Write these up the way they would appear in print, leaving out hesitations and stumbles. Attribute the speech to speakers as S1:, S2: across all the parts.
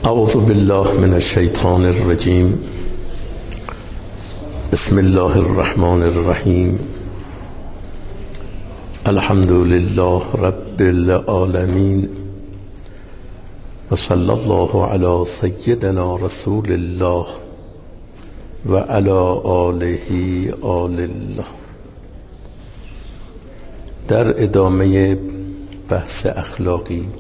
S1: اعوذ بالله من الشیطان الرجیم. بسم الله الرحمن الرحیم. الحمد لله رب العالمین و صلی الله علی سیدنا رسول الله و علی آله آل الله. در ادامه بحث اخلاقی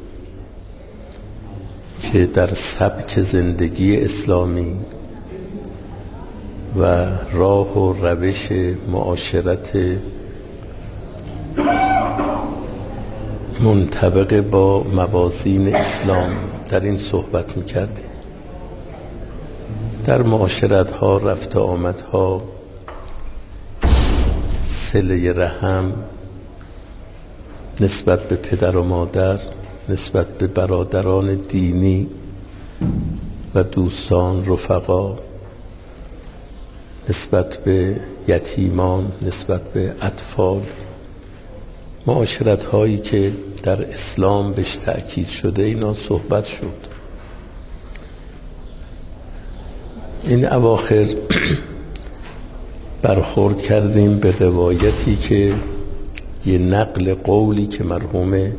S1: که در سبک زندگی اسلامی و راه و روش معاشرت منطبق با موازین اسلام در این صحبت می‌کردیم. در معاشرت ها، رفت و آمد ها، صله رحم نسبت به پدر و مادر، نسبت به برادران دینی و دوستان، رفقا، نسبت به یتیمان، نسبت به اطفال، معاشرت هایی که در اسلام بهش تأکید شده، اینا صحبت شد. این اواخر برخورد کردیم به روایتی که یه نقل قولی که مرحوم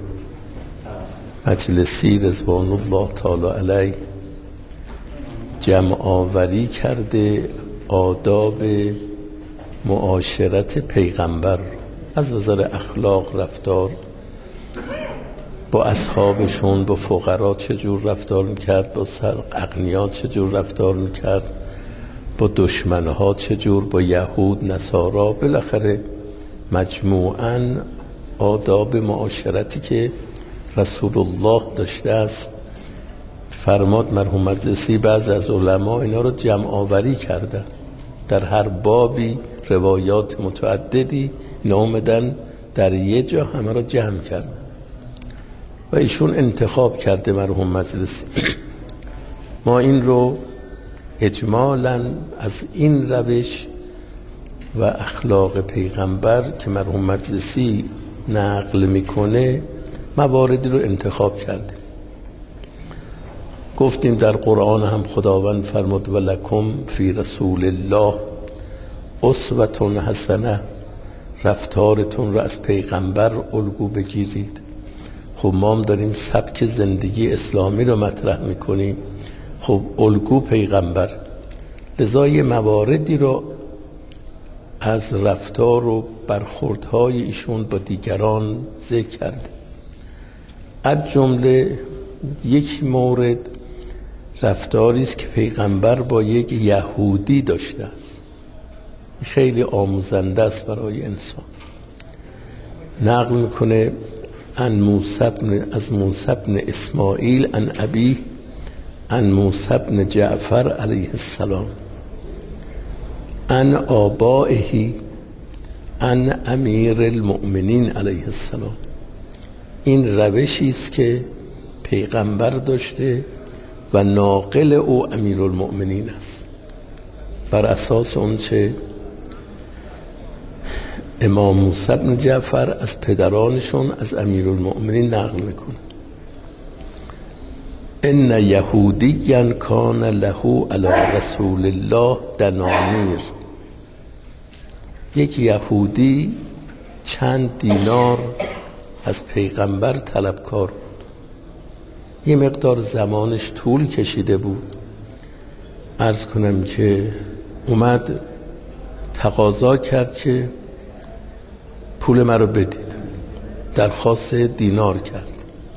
S1: مجلسی رضوان الله تعالی علیه جمع آوری کرده آداب معاشرت پیغمبر از نظر اخلاق، رفتار با اصحابشون، با فقرا چجور رفتار میکرد، با اغنیا چجور رفتار میکرد، با دشمنها چجور، با یهود، نصارا، بالاخره مجموعاً آداب معاشرتی که رسول الله داشته است. فرماد مرحوم مجلسی بعض از علما اینا رو جمع آوری کردن، در هر بابی روایات متعددی اومدن در یه جا همه رو جمع کردن و ایشون انتخاب کرده مرحوم مجلسی. ما این رو اجمالاً از این روش و اخلاق پیغمبر که مرحوم مجلسی نقل میکنه مواردی رو انتخاب کردیم. گفتیم در قرآن هم خداوند فرمود ولکم فی رسول الله اسوة حسنه، رفتارتون رو از پیغمبر الگو بگیرید. خب ما هم داریم سبک زندگی اسلامی رو مطرح میکنیم، خب الگو پیغمبر، لذا یه مواردی رو از رفتار و برخوردهای ایشون با دیگران ذکر کرده. از جمله یک مورد رفتاری است که پیغمبر با یک یهودی داشته است، خیلی آموزنده است برای انسان. نقل میکنه از موسی بن اسماعیل عن ابیه عن موسی بن جعفر علیه السلام عن آبائه عن امیر المؤمنین علیه السلام. این روشی است که پیغمبر داشته و ناقل او امیر المؤمنین است. بر اساس اون چه امام موسی بن جعفر از پدرانشون از امیر المؤمنین نقل میکنه. ان یهودیا کان له علی رسول الله دنانیر. یک یهودی چند دینار از پیغمبر طلبکار بود. یه مقدار زمانش طول کشیده بود. عرض کنم که اومد تقاضا کرد که پول مرا بدید، درخواست دینار کرد.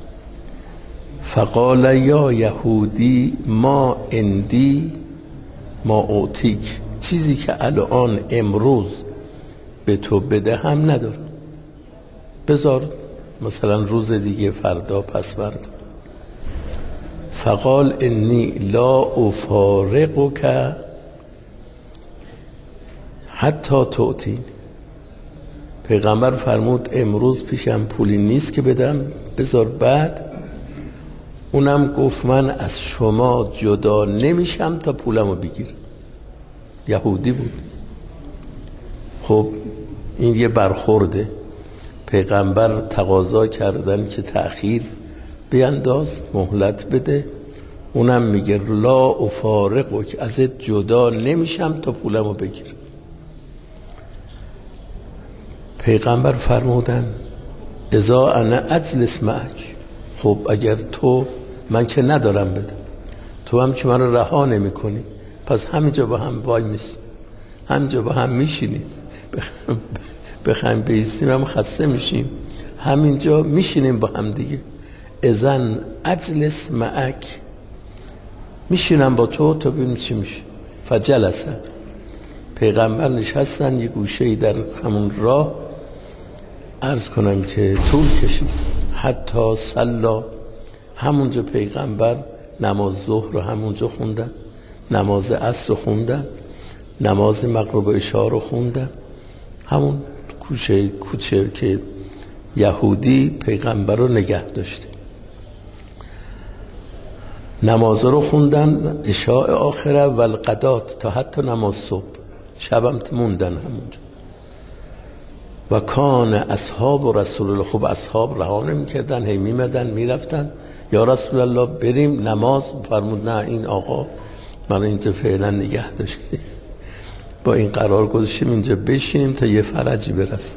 S1: فقال یا یهودی ما اندی ما اوتیک، چیزی که الان امروز به تو بده هم ندارم، بذار مثلا روز دیگه، فردا، پس فردا. فقال انی لا افارقک حتی تعطینی. پیغمبر فرمود امروز پیشم پولی نیست که بدم، بذار بعد. اونم گفت من از شما جدا نمیشم تا پولمو بگیرم. یهودی بود. خب این یه برخورده. پیغمبر تقاضا کردن که تأخیر بینداز، مهلت بده. اونم میگه لا افارقک، ازت جدا نمیشم تا پولمو بگیر. پیغمبر فرمودن اذا انا اجلس معک، خب اگر تو، من که ندارم بدم، تو هم که من رو رها نمی کنی، پس همینجا با هم وای میسیم، همینجا با هم میشینیم، بخوایم بیستیم هم خسته میشیم، همینجا میشینیم با هم دیگه. اذن اجلس معک، میشینم با تو تا ببینیم چی میشه. فجلسه، پیغمبر نشستن یه گوشه‌ای در همون راه، عرض کنم که طول کشید حتی صلا، همونجا پیغمبر نماز ظهر رو همونجا خوندن، نماز عصر رو خوندن، نماز مغرب و عشا رو خوندن، همون کوچه که یهودی پیغمبر رو نگه داشته. نماز رو خوندن، عشاء آخره و الغدات، تا حتی نماز صبح، شبم موندن همونجا. و کان اصحاب رسول الله، خب اصحاب رها نمی‌کردن، هی میمدن میرفتن، یا رسول الله بریم نماز. فرمود نه، این آقا من اینجا فعلا نگه داشت، با این قرار گذاشتیم اینجا بشینیم تا یه فرجی برسه.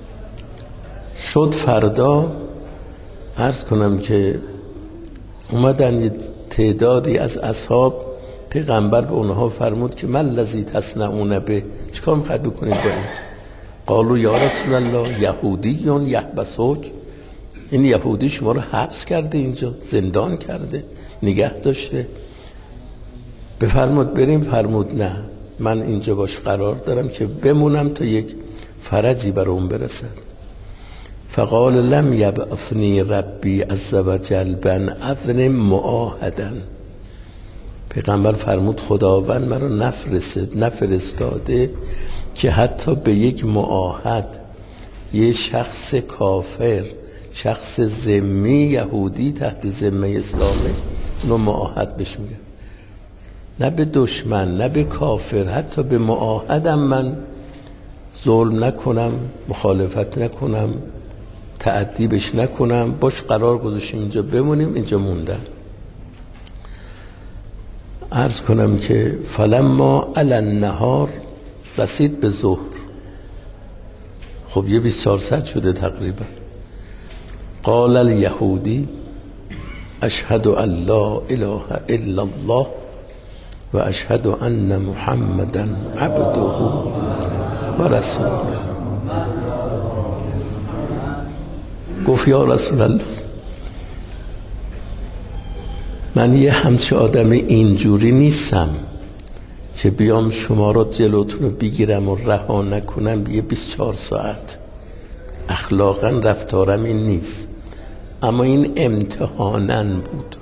S1: شد فردا، عرض کنم که اومدن یه تعدادی از اصحاب، پیغمبر به اونها فرمود که من الذی تصنعون به، چیکار می‌خواید بکنید با این؟ قالوا یا رسول الله یهودی یحبسوک، این یهودی شما رو حبس کرده، اینجا زندان کرده، نگه داشته، بفرمود بریم. فرمود نه، من اینجا باش قرار دارم که بمونم تا یک فرجی برام برسد. فقال لم یبعثنی ربی عز وجل بن اذن معاهدا، پیغمبر فرمود خداوند من رو نفرستاده که حتی به یک معاهد، یه شخص کافر، شخص ذمی یهودی تحت ذمه اسلامه، اونو معاهد بهش میگه، نه به دشمن نه به کافر، حتی به معاهدم من ظلم نکنم، مخالفت نکنم، تعدی بهش نکنم، باش قرار گذاشتیم اینجا بمونیم. اینجا موندن. عرض کنم که فلما علی النهار، رسید به ظهر، خب یه 24 ساعت شده تقریبا. قال الیهودی اشهد ان لا اله الا الله و اشهد ان محمدا عبده و رسوله. گفت یا رسول الله، من یه همچه آدم اینجوری نیستم که بیام شما رو جلوتون رو بگیرم و رها نکنم یه 24 ساعت. اخلاقا رفتارم این نیست، اما این امتحانن بود.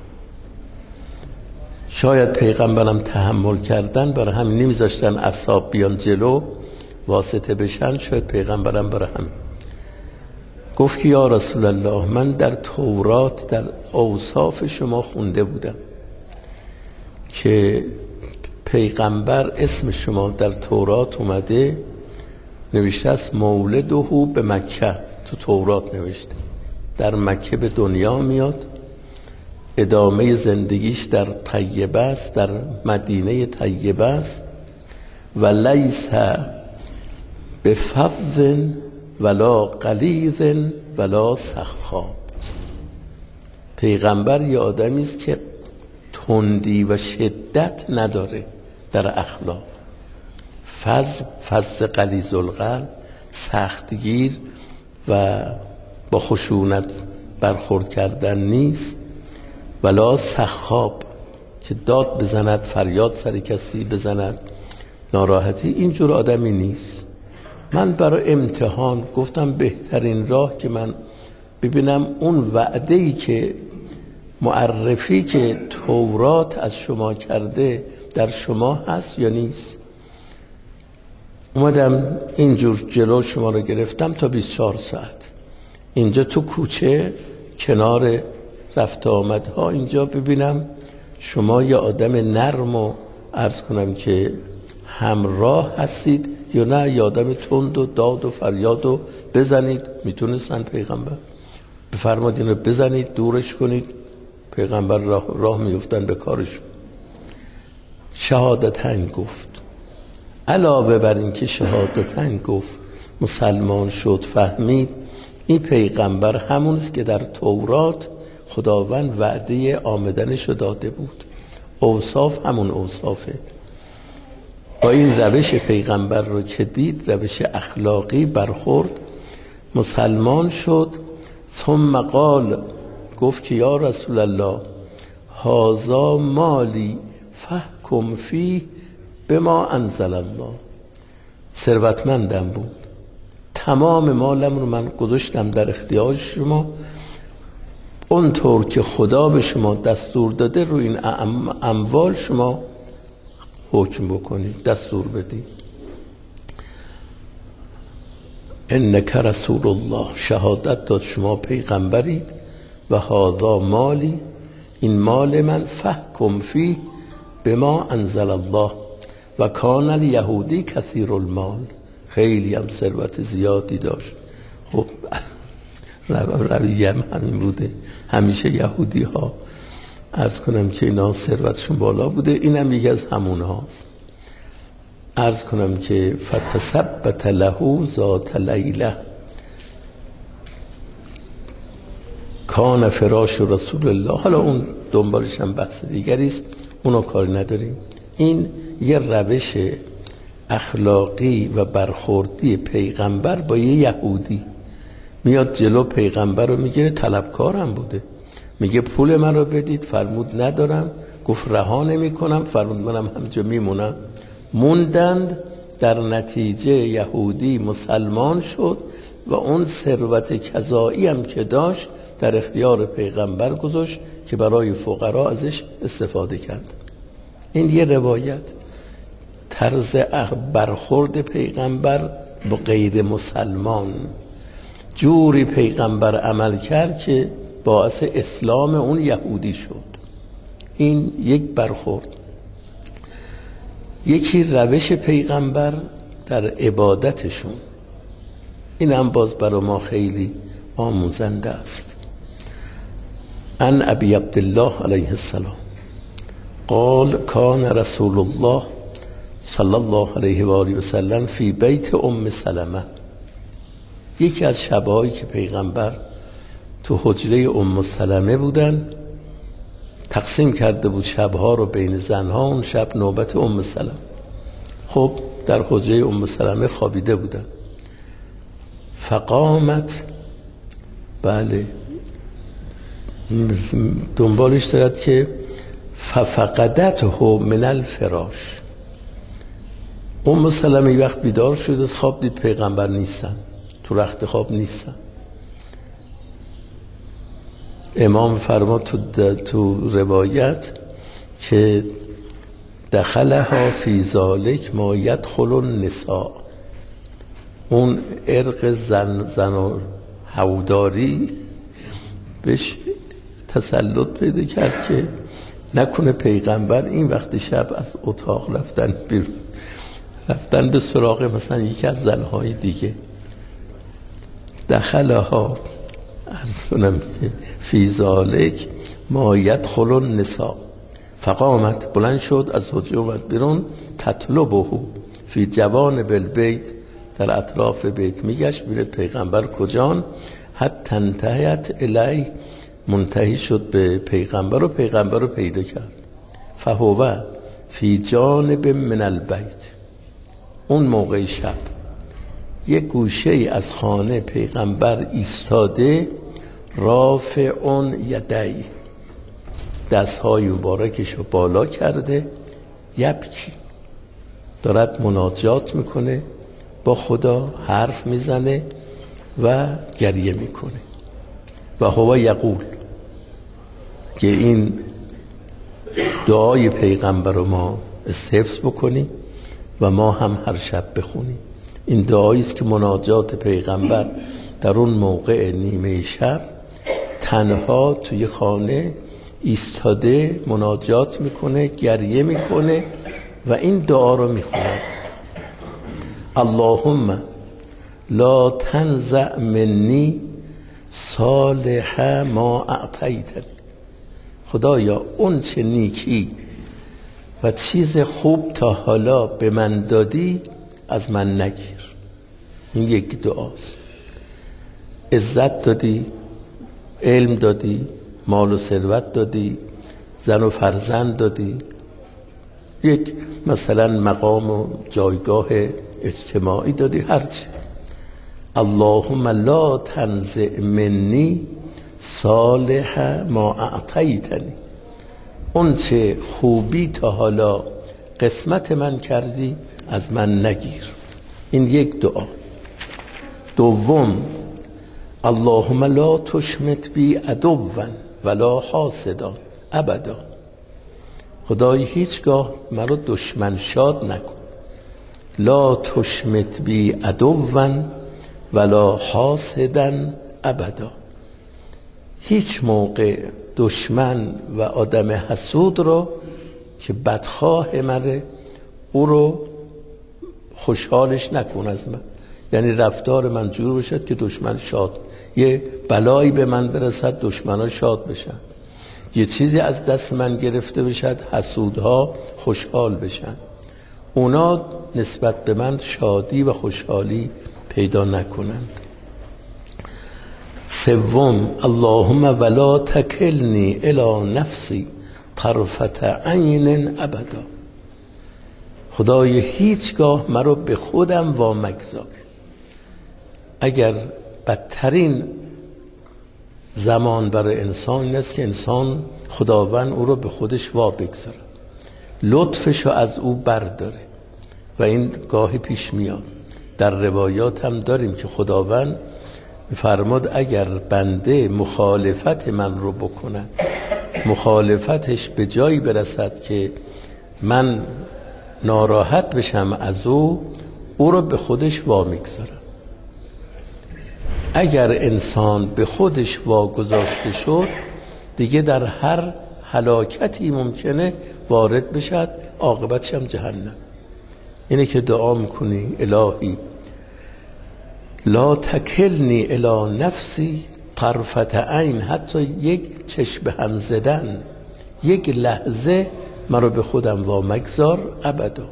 S1: شاید پیغمبرم تحمل کردن، برای همین نمیذاشتن اصحاب بیان جلو واسطه بشن، شاید پیغمبرم برای همین گفت که یا رسول الله، من در تورات در اوصاف شما خونده بودم که پیغمبر اسم شما در تورات اومده، نوشته است مولده به مکه، تو تورات نوشته در مکه به دنیا میاد، ادامه زندگیش در طیبه است، در مدینه طیبه است، و لیس بفظ ولا غلیظ ولا سخاب. پیغمبر یه آدمی است که تندی و شدت نداره در اخلاق، فظ غلیظ القلب، سختگیر و با خشونت برخورد کردن نیست، ولا سخاب که داد بزند، فریاد سر کسی بزند، ناراحتی، اینجور آدمی نیست. من برای امتحان گفتم بهترین راه که من ببینم اون وعده‌ای که معرفی که تورات از شما کرده در شما هست یا نیست. اومدم اینجور جلو شما رو گرفتم تا 24 ساعت اینجا تو کوچه کنار رفت آمدها، اینجا ببینم شما یه آدم نرم و عرض کنم که همراه هستید یا نه، یه آدم تند و داد و فریاد و بزنید. میتونستن پیغمبر بفرماد اینو بزنید، دورش کنید، پیغمبر راه میفتن به کارشون. شهادتن گفت. علاوه بر این که شهادتن گفت مسلمان شد، فهمید این پیغمبر همونست که در تورات خداوند وعده آمدنشو داده بود. اوصاف همون اوصافه. با این روش پیغمبر رو که دید، روش اخلاقی برخورد، مسلمان شد. ثم قال، گفت که یا رسول الله هذا مالی فحکم فیه بما انزل الله. ثروتمندم بود، تمام مالم رو من گذاشتم در اختیار شما، اونطور که خدا به شما دستور داده رو این اموال شما حکم بکنید، دستور بدید. انک رسول الله، شهادت داد شما پیغمبرید، و هذا مالی، این مال من، فحکم فیه بما انزل الله، و کان الیهودی کثیر المال، خیلی هم ثروت زیادی داشت. خب رویه هم همین بوده، همیشه یهودی ها عرض کنم که اینا ثروتشون بالا بوده، اینم یکی از همون هاست. عرض کنم که فتثبت له ذات لیله کان فراش رسول الله. حالا اون دنبالش هم بحث دیگریست، اونو کاری نداریم. این یه روش اخلاقی و برخوردی پیغمبر با یه یهودی. میاد جلو پیغمبر رو میگیره، طلبکارم بوده، میگه پول من رو بدید، فرمود ندارم، گفت رها نمی کنم، فرمود منم همجا میمونم. موندند، در نتیجه یهودی مسلمان شد و اون ثروت کذایی هم که داشت در اختیار پیغمبر گذاشت که برای فقرا ازش استفاده کرد. این یه روایت، طرز برخورد پیغمبر با غیر مسلمان، جوری پیغمبر عمل کرد که باعث اسلام اون یهودی شد. این یک برخورد. یکی روش پیغمبر در عبادتشون، این هم باز برای ما خیلی آموزنده است. عن ابی عبدالله علیه السلام قال کان رسول الله صلی الله علیه و آله و سلم فی بیت ام سلمه. یکی از شب‌هایی که پیغمبر تو حجره ام سلمه بودن، تقسیم کرده بود شب‌ها رو بین زنها، اون شب نوبت ام سلمه. خب در حجره ام سلمه خوابیده بودن. فقامت، بله دنبالش دارد که ففقدته من الفراش. ام سلمه یک وقت بیدار شد از خواب، دید پیغمبر نیستن، تو رخت خواب نیستن. امام فرماد تو روایت که دخلها فی ذالک ما یدخل النساء، اون ارق زن و هوداری بهش تسلط پیدا کرد که نکنه پیغمبر این وقت شب از اتاق رفتن بیرون، رفتن به سراغ مثلا یکی از زنهای دیگه. دخلها، عرض کنم فی ذالک ما یدخل النساء، فقامت، بلند شد از حجره اومد بیرون، تطلبه فی جوانب البیت، در اطراف بیت میگشت ببیند پیغمبر کجان. حتی انتهت الی، منتهی شد به پیغمبر و پیغمبر رو پیدا کرد. فهو فی جانب من البیت، اون موقع شب یک گوشه از خانه پیغمبر ایستاده، رافعون یدی، دستهای مبارکش رو بالا کرده، یبکی، دارد مناجات میکنه با خدا، حرف میزنه و گریه میکنه. و هو یقول، که این دعای پیغمبر رو ما حفظ بکنیم و ما هم هر شب بخونیم. این دعایی است که مناجات پیغمبر در اون موقع نیمه شب تنها توی خانه ایستاده مناجات میکنه، گریه میکنه و این دعا رو میخونه: اللهم لا تنزع منی صالح ما اعطیتنی. خدایا اون چه نیکی و چیز خوب تا حالا به من دادی از من نگیر. این یک دعاست. عزت دادی، علم دادی، مال و ثروت دادی، زن و فرزند دادی، یک مثلا مقام و جایگاه اجتماعی دادی، هرچی. اللهم لا تنزع منی صالح ما اعطیتنی، اون چه خوبی تا حالا قسمت من کردی از من نگیر. این یک دعا. دوم، اللهم لا تشمت بی عدوا ولا حاسدا ابدا، خدای هیچگاه مرا دشمن شاد نکن. لا تشمت بی عدوا ولا حاسدا ابدا، هیچ موقع دشمن و آدم حسود رو که بدخواه منه او رو خوشحالش نکن از من. یعنی رفتار من جور بشد که دشمن شاد، یه بلایی به من برسد دشمنها شاد بشن، یه چیزی از دست من گرفته بشد حسودها خوشحال بشن، اونا نسبت به من شادی و خوشحالی پیدا نکنند. سوم، اللهم ولا تکلنی الی نفسی طرفة عین ابدا، خدای هیچگاه مرا به خودم وا مگذار. اگر بدترین زمان برای انسان این است که انسان خداوند او رو به خودش وا بگذاره، لطفش رو از او برداره، و این گاهی پیش میاد. در روایات هم داریم که خداوند فرمود اگر بنده مخالفت من رو بکنه، مخالفتش به جایی برسد که من ناراحت بشم از او رو به خودش وا میگذارم. اگر انسان به خودش واگذاشته شد دیگه در هر هلاکتی ممکنه وارد بشد، عاقبتش هم جهنم. اینه که دعا میکنی الهی لا تکلنی الی نفسی طرفة عین، حتی یک چشم هم زدن، یک لحظه مرا به خودم وا مگذار ابدا.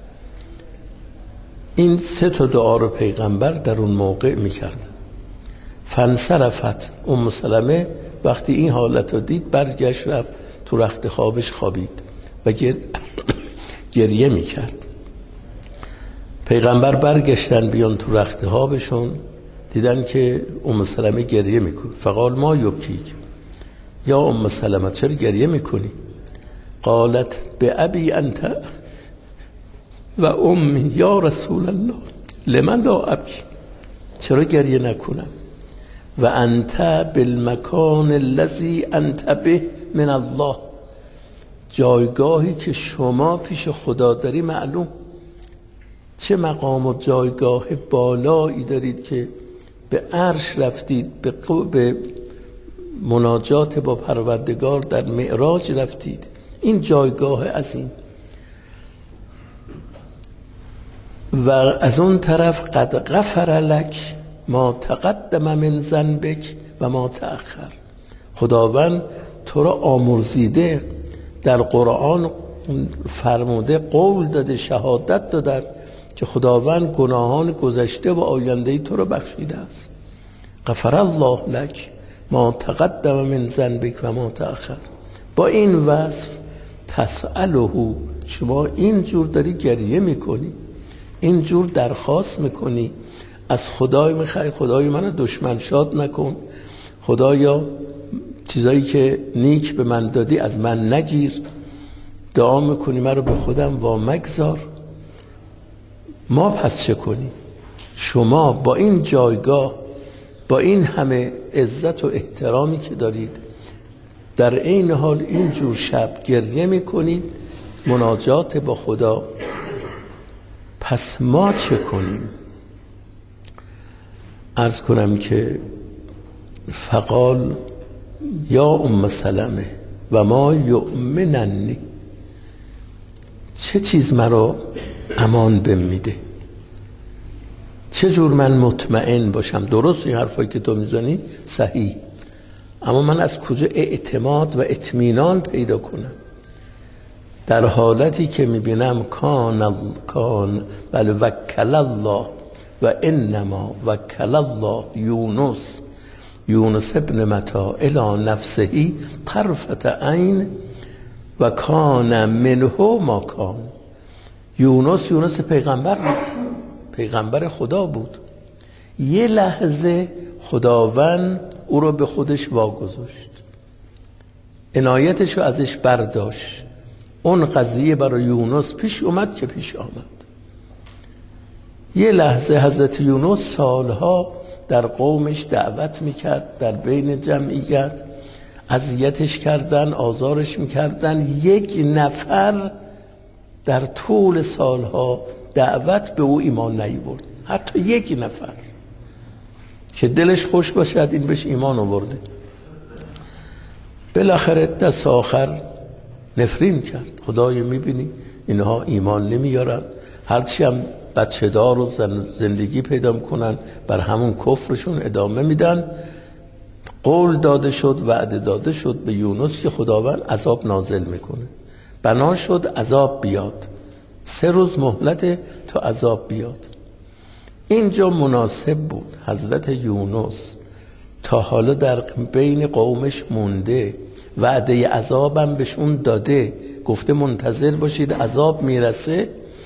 S1: این 3 دعا رو پیغمبر در اون موقع میکردن. فانصرفت، ام سلمه وقتی این حالت رو دید برگشت رفت تو رخت خوابش خوابید و گریه میکرد. پیغمبر برگشتن بیان تو رخت خوابشون، دیدن که ام سلمه گریه میکنه. فقال ما یبکیک یا ام سلمه، چرا گریه میکنی؟ قالت به ابی انت و امی یا رسول الله لمن لا ابکی، چرا گریه نکنم؟ و انت بالمکان الذی انت به من الله، جایگاهی که شما پیش خدا داری معلوم، چه مقام و جایگاه بالایی دارید که به عرش رفتید، به مناجات با پروردگار در معراج رفتید، این جایگاه عظیم. و از اون طرف قد غفر لک ما تقدم من ذنبک و ما تأخر، خداوند تو را آمرزیده، در قرآن فرموده، قول داده، شهادت داده که خداوند گناهان گذشته و آینده تو رو بخشیده است. غفر الله لک ما تقدم من ذنبک و ما تأخر. با این وصف تسأله، شما اینجور داری گریه میکنی، اینجور درخواست میکنی از خدای، میخوای خدای من دشمن شاد نکن، خدایا چیزایی که نیک به من دادی از من نگیر، دعا میکنی من رو به خودم وا مگذار. ما پس چه کنیم؟ شما با این جایگاه، با این همه عزت و احترامی که دارید، در این حال اینجور شب گریه میکنید، مناجات با خدا، پس ما چه کنیم؟ عرض کنم که فقال یا ام سلمه و ما یؤمننی، چه چیز مرا امان بمیده، چه جور من مطمئن باشم؟ درست این حرفایی که تو میزنی صحیح، اما من از کجا اعتماد و اطمینان پیدا کنم؟ در حالتی که میبینم کان بل وکل الله و انما وکل الله یونس ابن متی الی نفسه طرفة عین و کان منه ما کان. یونس پیغمبر خدا بود. یه لحظه خداوند او رو به خودش واگذاشت، عنایتش رو ازش برداشت. اون قضیه برای یونس پیش اومد که پیش آمد. یه لحظه حضرت یونس سالها در قومش دعوت میکرد، در بین جمعیت اذیتش کردن، آزارش میکردن. یک نفر در طول سالها دعوت به او ایمان نیاورد، حتی یک نفر که دلش خوش باشد این بهش ایمان آورده. بالاخره دست آخر نفرین کرد. خدای میبینی اینها ایمان نمیارن، هرچی هم بچه دار و زندگی پیدا کنن بر همون کفرشون ادامه میدن. قول داده شد، وعده داده شد به یونس که خداوند عذاب نازل میکنه. بنا شد عذاب بیاد، 3 روز مهلت تا عذاب بیاد. اینجا مناسب بود حضرت یونس تا حالا در بین قومش مونده، وعده عذابم بهشون داده، گفته منتظر باشید عذاب میرسه.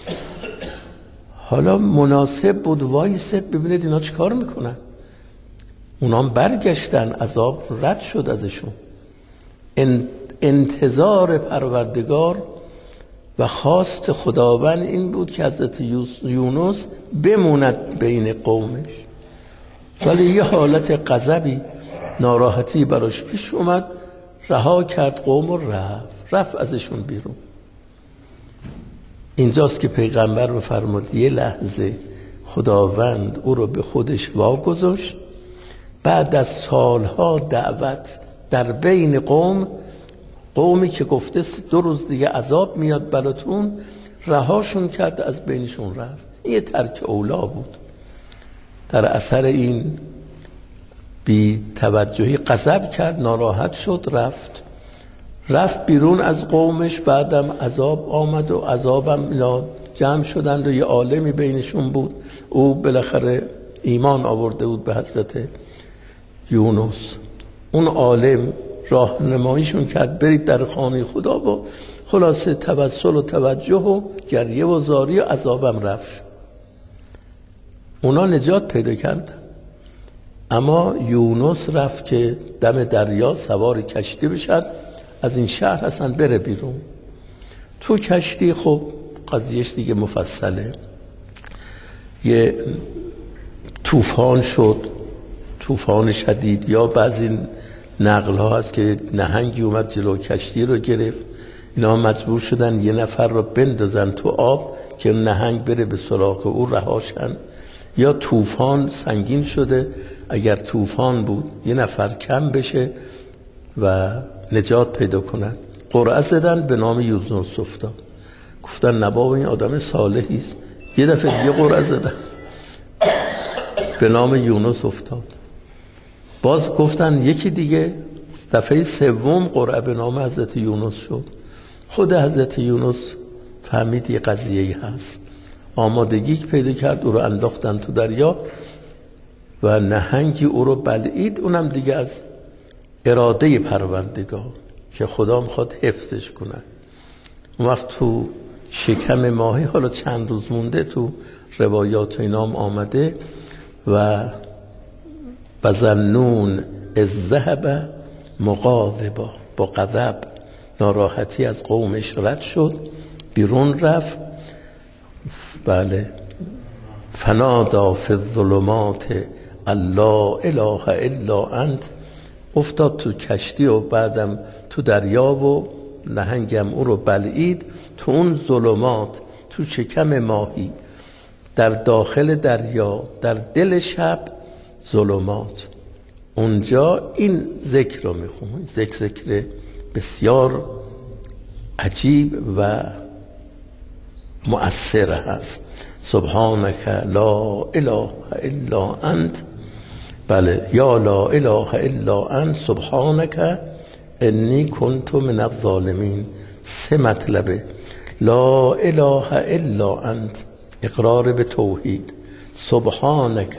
S1: حالا مناسب بود وایست ببینید اینا چی کار میکنن. اونام برگشتن، عذاب رد شد ازشون. انتظار پروردگار و خواست خداوند این بود که حضرت یونس بموند بین قومش، ولی یه حالت غضبی، ناراحتی براش پیش اومد، رها کرد قوم و رفت ازشون بیرون. اینجاست که پیغمبر می‌فرمود یه لحظه خداوند او رو به خودش واگذاشت. بعد از سالها دعوت در بین قومی که گفته 2 روز دیگه عذاب میاد براتون، رهاشون کرد، از بینشون رفت. این یه ترک اولا بود. در اثر این بی توجهی غضب کرد، ناراحت شد، رفت بیرون از قومش. بعدم عذاب آمد و عذابم جمع شدند و یه عالمی بینشون بود. او بالاخره ایمان آورده بود به حضرت یونس. اون عالم راهنماییشون کرد برید در خانه خدا، و خلاصه توسل و توجه و گریه و زاری و عذابم رفت. اونا نجات پیدا کردن. اما یونس رفت که دم دریا سوار کشتی بشد، از این شهر اصلا بره بیرون. تو کشتی خب قضیهش دیگه مفصله. یه طوفان شد، طوفان شدید، یا بعضی نقل ها هست که نهنگی اومد جلو کشتی رو گرفت. اینا مجبور شدن یه نفر رو بندازن تو آب که نهنگ بره به سراغ او رهاشن. یا طوفان سنگین شده، اگر طوفان بود یه نفر کم بشه و نجات پیدا کنن. قرعه زدن، به نام یونس افتاد. گفتن نبا این آدم صالحی است. یه دفعه دیگه قرعه زدن، به نام یونس افتاد. باز گفتن یکی دیگه، دفعه 3 قرعه به نام حضرت یونس شد. خود حضرت یونس فهمید یه قضیه‌ای هست، آمادگی پیدا کرد، او رو انداختن تو دریا و نهنگی او رو بلعید. اونم دیگه از اراده پروردگار که خدا میخواد حفظش کنه. اون وقت تو شکم ماهی، حالا چند روز مونده، تو روایات و اینام آمده، و ظنون از ذهب مغاضبا، با غضب ناراحتی از قومش رد شد، بیرون رفت. بله، فنادا فی الظلمات الله اله الا انت. افتاد تو کشتی و بعدم تو دریا و نهنگم او رو بلعید. تو اون ظلمات، تو شکم ماهی، در داخل دریا، در دل شب ظلمات، اونجا این ذکر رو میخونم. ذکر بسیار عجیب و مؤثر هست. سبحانك لا اله الا انت بله، یا لا اله الا انت سبحانک انی کنت من الظالمین. 3 مطلبه. لا اله الا انت، اقرار به توحید. سبحانک،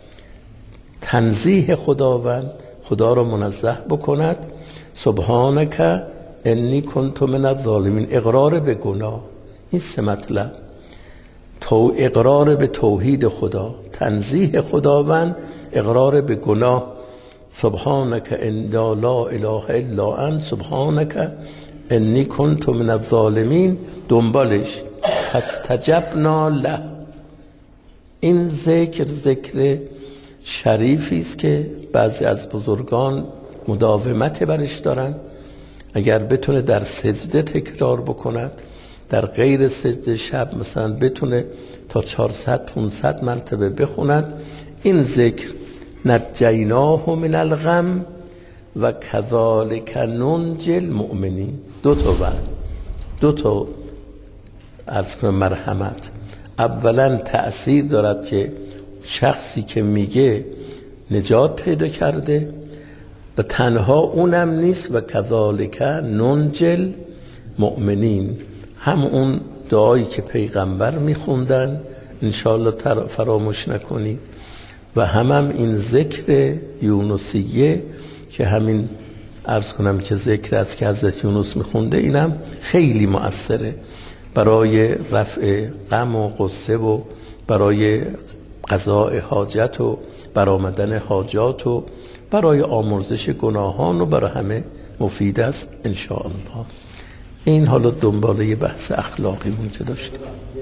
S1: تنزیه خداوند، خدا را منزه بکند. سبحانک انی کنت من الظالمین، اقرار به گناه. این 3 مطلب، اقرار به توحید خدا، تنزیه خداوند، اقرار به گناه. سبحانک ان لا اله الا انت سبحانک انی کنت من الظالمین. دنبالش فاستجبنا له. این ذکر شریفی است که بعضی از بزرگان مداومت برش دارن. اگر بتونه در سجده تکرار بکند، در غیر سجده شب مثلا بتونه تا 400-500 مرتبه بخوند، این ذکر نجیناه من الغم و کذالک ننجی المؤمنین. 2 تا بعد 2 تا عرض کنم مرحمت. اولا تأثیر دارد که شخصی که میگه نجات پیدا کرده و تنها اونم نیست، و کذالک ننجی المؤمنین، هم اون دعایی که پیغمبر میخوندن انشاءالله فراموش نکنید، و هم این ذکر یونسیه که همین عرض کنم که ذکر است که حضرت یونس میخونده، اینم خیلی مؤثره برای رفع غم و غصه و برای قضاء حاجت و برآمدن حاجات و برای آمرزش گناهان و برای همه مفید است انشاءالله. این حالا دنباله بحث اخلاقیمون که داشتیم.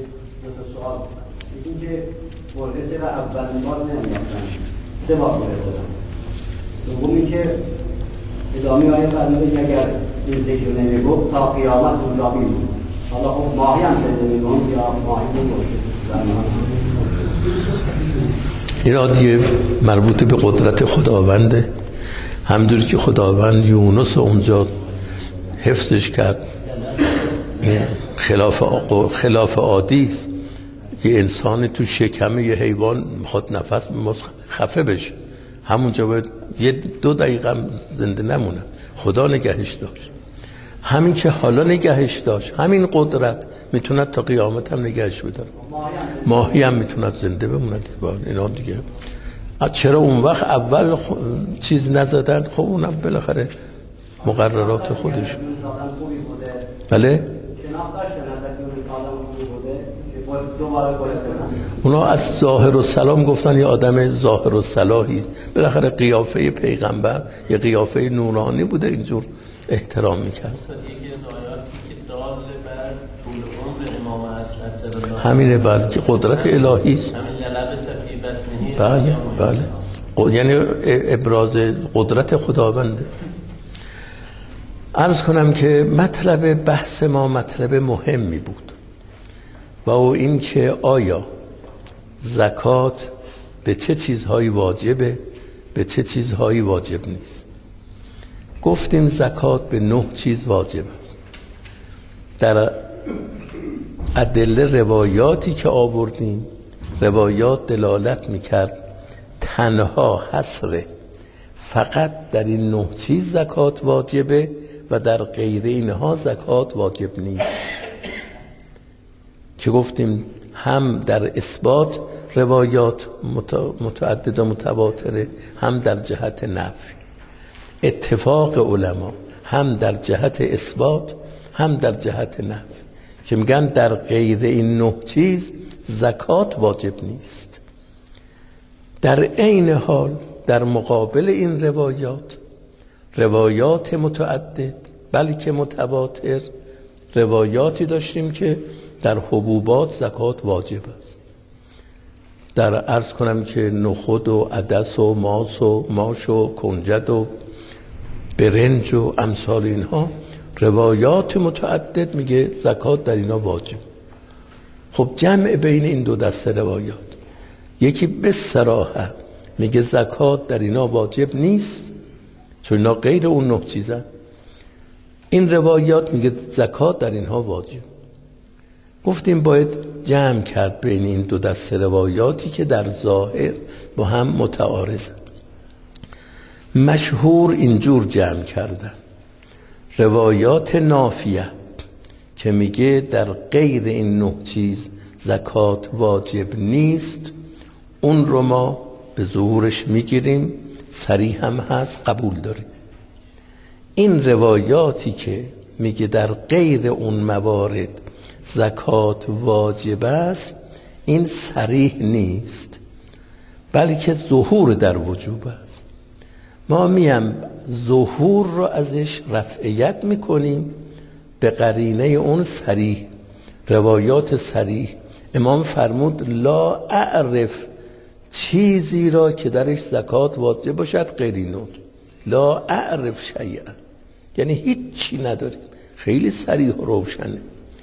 S2: مورد چرا اولین بار نمی‌افتن 3 بار بودن. دومی که ادامه آیه فرموده اگر این ذکر نمیگفت تا قیامت اونجا میموند. حالا خب ماهی هم نمیگفت یا ماهی نمیگفت.
S1: این دیگه مربوط به قدرت خداونده. همونجوری که خداوند یونس اونجا حفظش کرد، این خلاف عادی است. یه انسان تو شکم یه حیوان میخواد نفس خفه بشه، همونجا باید 1-2 دقیقه زنده نمونه. خدا نگهش داشت. همین که حالا نگهش داشت، همین قدرت میتونه تا قیامت هم نگهش بداره. ماهی هم میتونه زنده بمونه. اینا دیگه چرا اون وقت اول چیز نزدن؟ خب اونم بالاخره مقررات خودش. بله اونا از ظاهر و سلام گفتن یه آدم ظاهر و صلاحی، بالاخره قیافه پیغمبر یه قیافه نورانی بوده، اینجور احترام میکرد. همینه بله که قدرت الهی است. بله بله، یعنی ابراز قدرت خداونده. عرض کنم که مطلب بحث ما مطلب مهمی بود، و او این که آیا زکات به چه چیزهایی واجبه، به چه چیزهایی واجب نیست. گفتیم زکات به 9 چیز واجب است. در ادله روایاتی که آوردیم، روایات دلالت میکرد تنها حصر فقط در این 9 چیز زکات واجبه و در غیر اینها زکات واجب نیست. که گفتیم هم در اثبات روایات متعدد و متواتره، هم در جهت نفی. اتفاق علما هم در جهت اثبات هم در جهت نفی که میگن در غیر این 9 چیز زکات واجب نیست. در عین حال در مقابل این روایات متعدد بلکه متواتر روایاتی داشتیم که در حبوبات زکات واجب است. در عرض کنم که نخود و عدس و ماس و ماش و کنجد و برنج و امثال اینها روایات متعدد میگه زکات در اینا واجب. خب جمع بین این 2 دسته روایات، یکی به صراحت میگه زکات در اینا واجب نیست چون اینا غیر اون 9 چیزن. این روایات میگه زکات در اینها واجب. گفتیم باید جمع کرد بین این 2 دسته روایاتی که در ظاهر با هم متعارضن. مشهور اینجور جمع کردن روایات نافیه که میگه در غیر این 9 چیز زکات واجب نیست، اون رو ما به ظهورش میگیریم، صریح هم هست، قبول داریم. این روایاتی که میگه در غیر اون موارد زکات واجب است، این صریح نیست، بلکه ظهور در وجوب است. ما میم ظهور رو ازش رفعیت میکنیم به قرینه اون صریح. روایات صریح امام فرمود لا اعرف چیزی را که درش زکات واجب باشد غیر این، لا اعرف شیئا، یعنی هیچی نداریم، خیلی صریح و روشنه.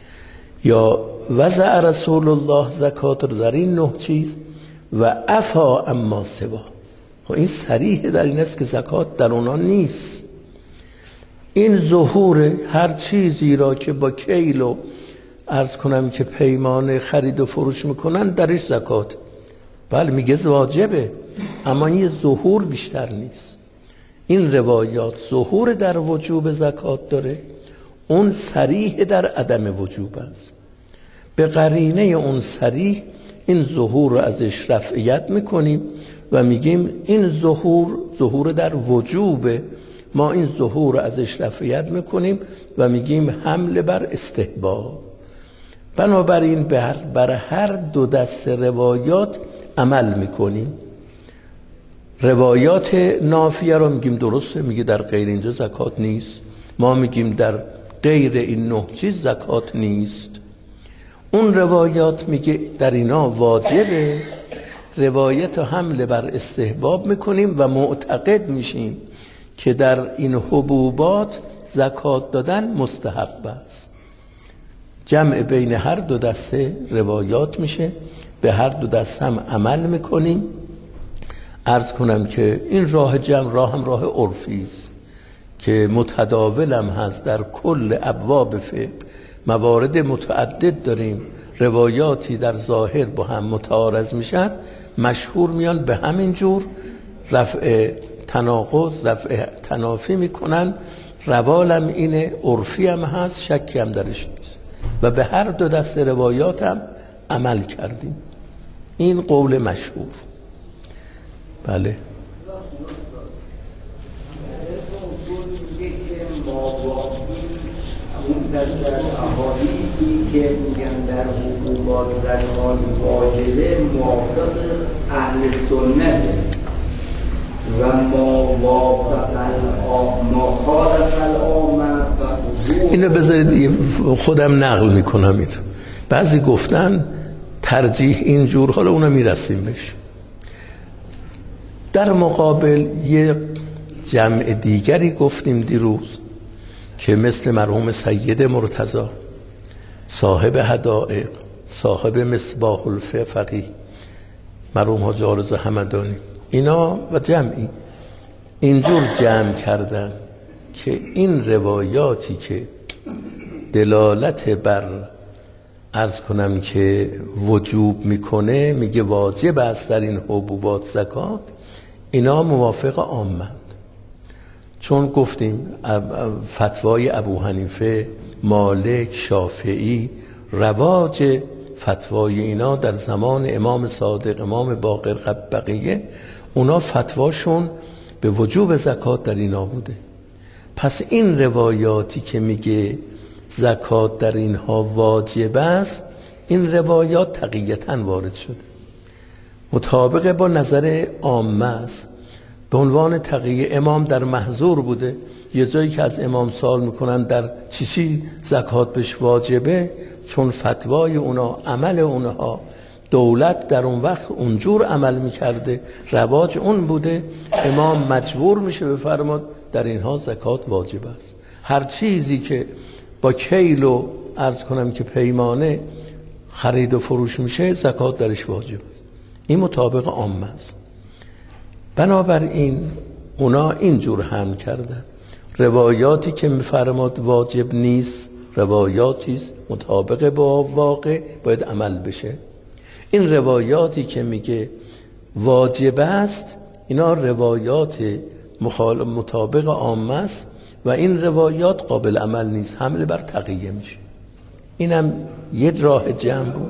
S1: یا وضع رسول الله زکات رو در این 9 چیز و عفا اما سوا. خب این صریح در این است که زکات در اونا نیست. این ظهور هر چیزی را که با کیل و عرض کنم که پیمان خرید و فروش میکنن درش زکات، بله میگه واجبه، اما این ظهور بیشتر نیست. این روایات ظهور در وجوب زکات داره، اون صریح در عدم وجوب است. به قرینه اون صریح این ظهور رو ازش رفعیت میکنیم و میگیم این ظهور در وجوبه، ما این ظهور رو ازش رفعیت میکنیم و میگیم حمل بر استحباب. بنابراین بر هر 2 دسته روایات عمل میکنیم. روایات نافیه رو میگیم درسته، میگه در غیر اینجا زکات نیست، ما میگیم در غیر این 9 چیز زکات نیست. اون روایات میگه در اینا واجبه، روایت حمل بر استحباب میکنیم و معتقد میشیم که در این حبوبات زکات دادن مستحب است. جمع بین هر 2 دسته روایات میشه، به هر 2 دسته هم عمل میکنیم. عرض کنم که این راه جمع راه عرفی است که متداول هم هست در کل ابواب فقه. موارد متعدد داریم، روایاتی در ظاهر با هم متعارض میشن، مشهور میان به همین جور رفع تناقض، رفع تنافی میکنن. روالم اینه، عرفی هم هست، شکی هم درش نیست و به هر 2 دسته روایات هم عمل کردیم. این قول مشهور. بله
S3: در احادیثی که میگن در حبوبات زکات واجبه موافق اهل سنت و ما خالف العامه.
S1: اینو بذارید خودم نقل میکنم. این بعضی گفتن ترجیح اینجور، حالا اونا میرسیم بهش. در مقابل یه جمع دیگری گفتیم دیروز که مثل مرحوم سید مرتضی صاحب هدائق، صاحب مصباح الفقیه، مرحوم حاج عارض همدانی، اینا و جمعی اینجور جمع کردن که این روایاتی که دلالت بر عرض کنم که وجوب میکنه، میگه واجب است در این حبوبات زکات، اینا موافق عامه. چون گفتیم فتوای ابو حنیفه، مالک، شافعی، رواج فتوای اینا در زمان امام صادق، امام باقر، بقیه اونا فتواشون به وجوب زکات در اینا بوده. پس این روایاتی که میگه زکات در اینها واجب است، این روایات تقییتاً وارد شده، مطابق با نظر عامه است. به عنوان تقیه امام در محظور بوده، یه جایی که از امام سوال میکنن در چی زکات بهش واجبه، چون فتوای اونا، عمل اونها، دولت در اون وقت اونجور عمل میکرده، رواج اون بوده، امام مجبور میشه بفرماد در اینها زکات واجب است. هر چیزی که با کیل و عرض کنم که پیمانه خرید و فروش میشه، زکات درش واجب است. این مطابق عامه است. بنابراین اونا اینجور هم کردن. روایاتی که میفرماد واجب نیست، روایاتی مطابق با واقع باید عمل بشه. این روایاتی که میگه واجب است، اینا روایات مطابق عامه است و این روایات قابل عمل نیست، حمله بر تقیه میشه. اینم یه راه جمع بود.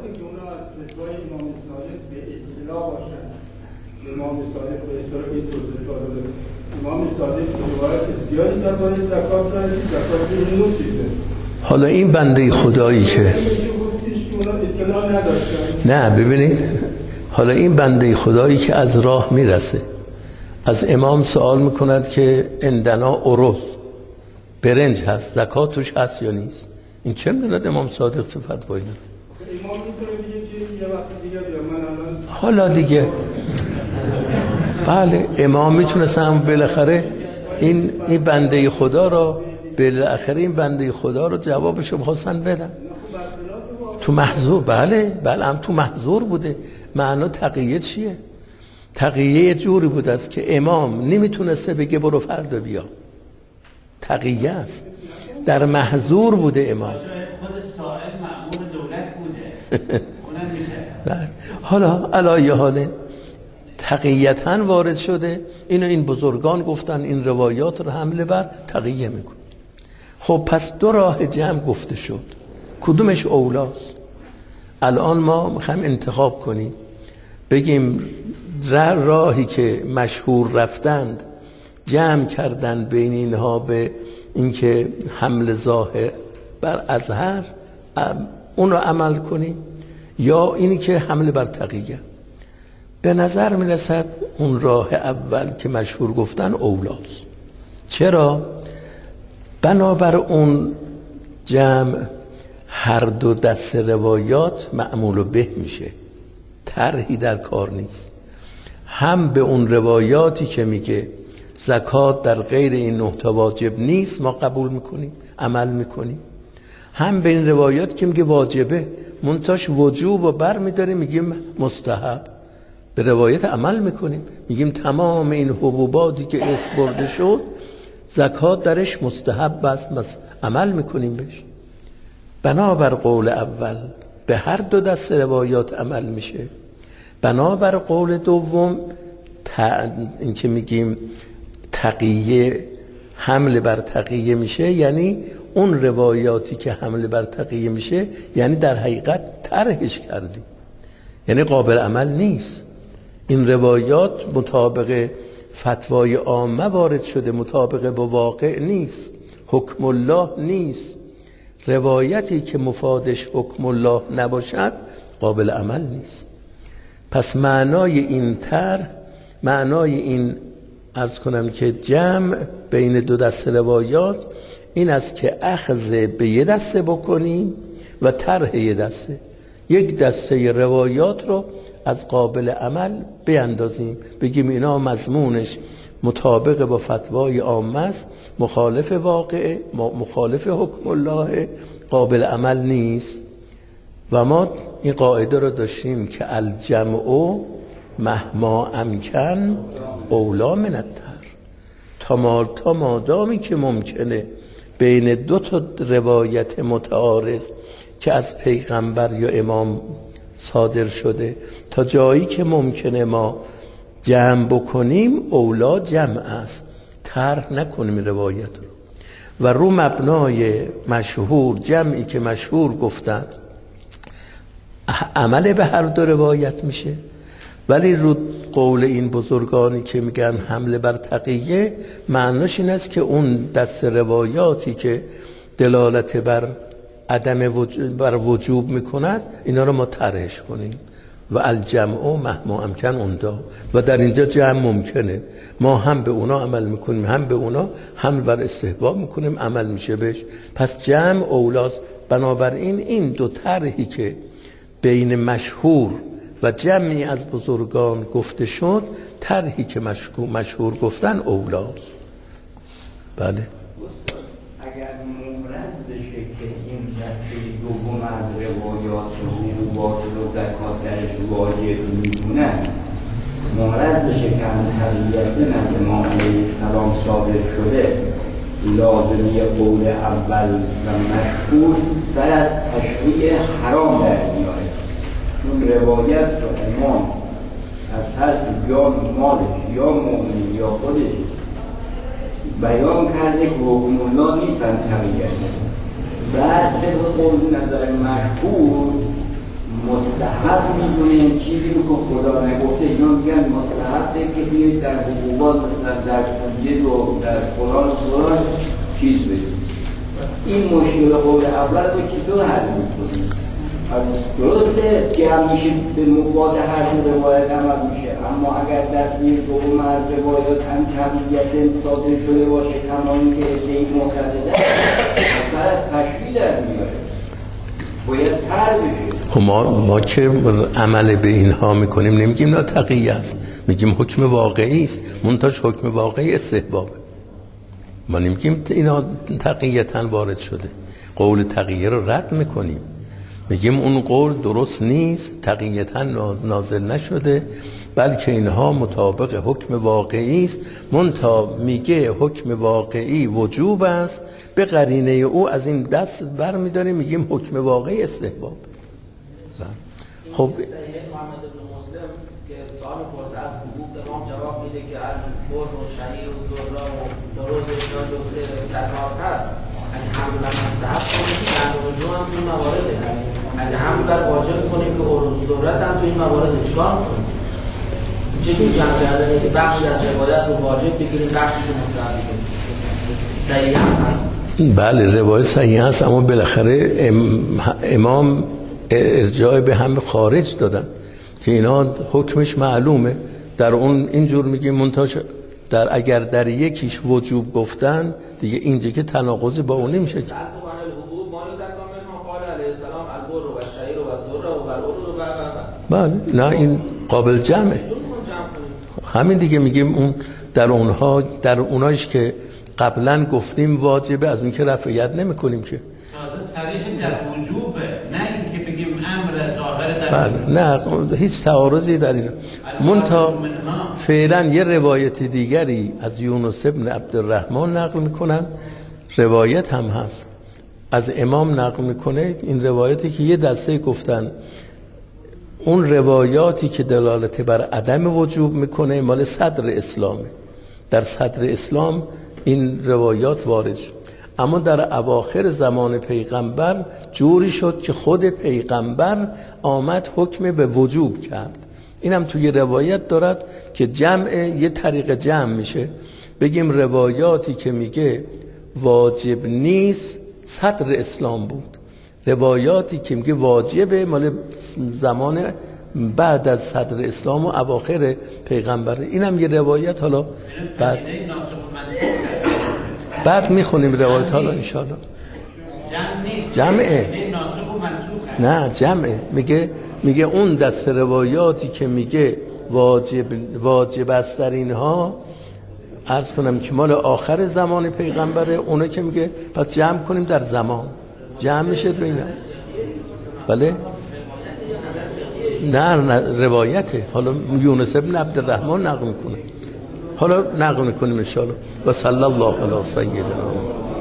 S4: امام صادق روایت زیادی درباره زکات داره، زکات نور چیزه.
S1: حالا این بنده خدایی که نه ببینید، حالا این بنده خدایی که از راه میرسه از امام سوال میکند که اندنا عروض برنج هست، زکات توش هست یا نیست؟ این چه میدوند امام صادق چه فتوایی داره؟
S4: امام میتونه بگه که یه وقت دیگه من الان
S1: حالا دیگه بله امام میتونستم بالاخره این بنده خدا رو بالاخره این بنده خدا رو جوابشو بخواستن بدن تو محظور. بله هم تو محظور بوده. معنا تقیه چیه؟ تقیه جوری بوده است که امام نمیتونسته بگه برو فردا بیا، تقیه است، در محظور بوده امام.
S5: خود سائل مأمور دولت بوده اونم میشه.
S1: حالا علایه حاله تقییتاً وارد شده. این بزرگان گفتن این روایات رو حمله بر تقیه میکن. خب پس دو راه جمع گفته شد، کدومش اولاست؟ الان ما میخوایم انتخاب کنیم، بگیم راهی که مشهور رفتند جمع کردن بین اینها به اینکه حمل ظاهر بر اظهر اون رو عمل کنیم، یا اینی که حمل بر تقیه. به نظر می رسد اون راه اول که مشهور گفتن اولاست. چرا؟ بنابر اون جمع هر دو دست روایات معمول به میشه، طرحی در کار نیست. هم به اون روایاتی که میگه زکات در غیر این نه تا واجب نیست ما قبول میکنیم، عمل میکنیم، هم به این روایات که میگه واجبه منتاش وجوب و بر میداریم میگیم مستحب، به روایت عمل میکنیم، میگیم تمام این حبوباتی که اسم برده شد زکات درش مستحب است، عمل میکنیم بهش. بنابر قول اول به هر دو دست روایات عمل میشه. بنابر قول دوم این که میگیم تقیه حمل بر تقیه میشه، یعنی اون روایاتی که حمل بر تقیه میشه یعنی در حقیقت طرحش کردیم، یعنی قابل عمل نیست. این روایات مطابق فتوای عامه وارد شده، مطابق با واقع نیست، حکم الله نیست. روایتی که مفادش حکم الله نباشد قابل عمل نیست. پس معنای این طرح، معنای این عرض کنم که جمع بین دو دست روایات این است که اخذ به یه دسته بکنیم و طرح یه دسته، یک دسته روایات رو از قابل عمل بیندازیم، بگیم اینا مضمونش مطابق با فتوای عامه است، مخالف واقعه، مخالف حکم الله، قابل عمل نیست. و ما این قاعده رو داشتیم که الجمع مهما امکن اولا من الطرح، تا مادامی که ممکنه بین دو تا روایت متعارض که از پیغمبر یا امام صادر شده، تا جایی که ممکنه ما جمع بکنیم اولا جمع است، طرح نکنیم روایت رو. و رو مبنای مشهور، جمعی که مشهور گفتن عمل به هر دو روایت میشه. ولی رو قول این بزرگانی که میگن حمله بر تقیه، معناش این است که اون دست روایاتی که دلالت بر عدم بر وجوب میکند اینا رو ما طرحش کنیم و الجمع مهما امکن اوندا. و در اینجا جمع ممکنه، ما هم به اونا عمل میکنیم هم به اونا حمل بر استحباب میکنیم، عمل میشه بهش. پس جمع اولاست. بنابراین این دو طرحی که بین مشهور و جمعی از بزرگان گفته شد، طرحی که مشهور گفتن اولاست. بله.
S3: اگر مورز بشه که این دسته دوم از روایات و باطل و زکات درش واجب میدونن، مورز بشه که از حقیقت نزد امام علیه السلام صادر شده، لازمی قول اول و مشهور سر از تشریع حرام در میاره. چون روایت رو امام از ترس جان و مالش یا مؤمن یا خودش بیان کرده که حکم الله نیستن تقییت. بعد طبق قول نظر مشهور مستحب میدونه چیزی رو که خدا نگفته، اینا میگن مستحبه که بیاید در حقوقات مثلا در کویت و در قرآن چیز بدید. این مشکل قول اول رو چطور حل میکنید؟ درسته که همیشه به مباد هر روایت عمل میشه، اما اگر دستی دوم از روایات هم تقییت صادر شده باشه تمامی که ادعای معتقده اثر از تشکیل در میاره، باید تر بشه.
S1: خب ما که عمل به اینها میکنیم نمیگیم نه تقییه است، میگیم حکم واقعی است، منتاج حکم واقعی استحبابه. ما نمیگیم اینا تقییتاً وارد شده، قول تقییه رو رد میکنیم، میگیم اون قول درست نیست، تقییتاً نازل نشده، بلکه اینها مطابق حکم واقعی است. منتها میگه حکم واقعی وجوب است، به قرینه او از این دست برمی‌داریم میگیم حکم واقعی استحباب. خب
S6: سید محمد بن مسلم که سوال پرسه از حقوق امام جواب میده که البر و شعیر و ذره و روز اینا جزء زکات هست. اگه حمل بر مستحب کنیم در رجوع هم تو این موارده، اگه حمل بر واجب کنیم که عروض ضرورت هم تو این موارده چیکار کنیم؟ چجوری جمع کردنه که بخشی از روایت رو واجب بگیریم بخشی رو مستحب بگیریم؟ صحیح هم هست؟
S1: بله روایت صحیح هست، اما بالاخره امام ارجاع به هم خارج دادن که اینا حکمش معلومه، در اون اینجور میگیم منتاج در اگر در یکیش وجوب گفتن دیگه اینجا که تناقضی با اون نمیشه. بله نه این قابل جمعه، همین دیگه میگیم اون در اونایش که قبلا گفتیم واجبه از اون که رفعیت نمی کنیم که
S5: صریح در وجوبه، نه اینکه بگیم امر ظاهر در
S1: بله نه هیچ تعارضی در این. منتها فعلا یه روایت دیگری از یونس ابن عبدالرحمن نقل میکنن، روایت هم هست از امام نقل میکنه، این روایتی که یه دسته گفتن اون روایاتی که دلالت بر عدم وجوب میکنه مال صدر اسلامه، در صدر اسلام این روایات وارد شد، اما در اواخر زمان پیغمبر جوری شد که خود پیغمبر آمد حکم به وجوب کرد. اینم توی روایت دارد که جمع یه طریق جمع میشه، بگیم روایاتی که میگه واجب نیست صدر اسلام بود، روایاتی که میگه واجبه مال زمان بعد از صدر اسلام و اواخر پیغمبر. اینم یه روایت، حالا بعد میخونیم روایت حالا انشاءالله. جمعه نه جمعه، میگه اون دست روایاتی که میگه واجب است در اینها عرض کنم که مال آخر زمان پیغمبره، اونه که میگه پس جمع کنیم در زمان، جمع میشه بینم. بله نه روایته، حالا یونس ابن عبدالرحمن نقل میکنه، حالا نقل میکنیم انشاءالله. و صلی الله علی سیدنا